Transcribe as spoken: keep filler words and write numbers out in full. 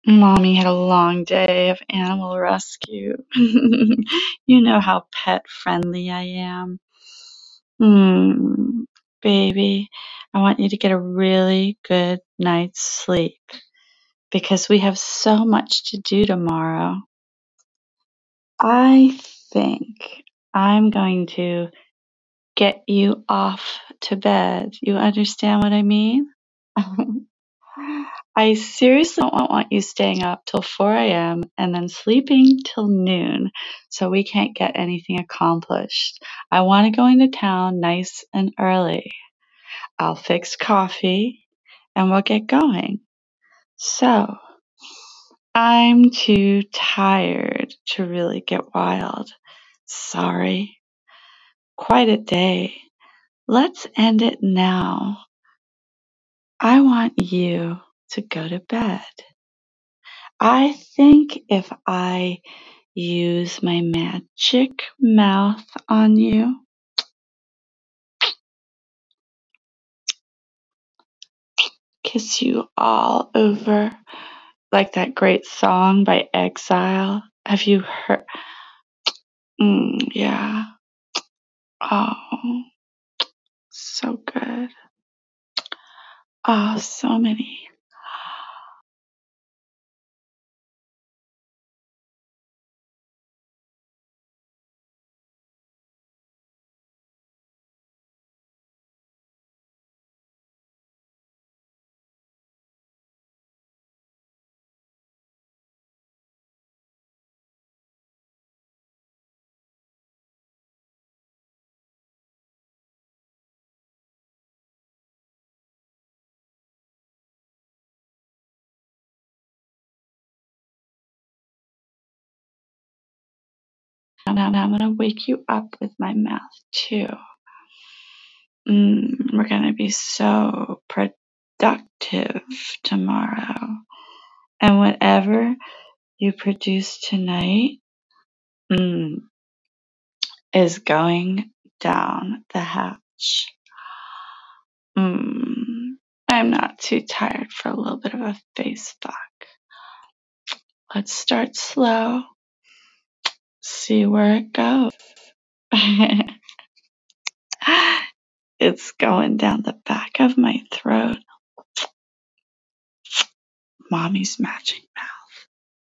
Mommy had a long day of animal rescue. You know how pet friendly I am. Hmm, baby, I want you to get a really good night's sleep because we have so much to do tomorrow. I think I'm going to get you off to bed. You understand what I mean? I seriously don't want you staying up till four a.m. and then sleeping till noon so we can't get anything accomplished. I want to go into town nice and early. I'll fix coffee and we'll get going. So, I'm too tired to really get wild. Sorry. Quite a day. Let's end it now. I want you to go to bed. I think if I use my magic mouth on you, kiss you all over, like that great song by Exile. Have you heard? Mm, yeah. Oh, so good. Oh, so many. And I'm going to wake you up with my mouth, too. Mm, we're going to be so productive tomorrow. And whatever you produce tonight mm, is going down the hatch. Mm, I'm not too tired for a little bit of a face fuck. Let's start slow. See where it goes. It's going down the back of my throat. Mommy's matching mouth.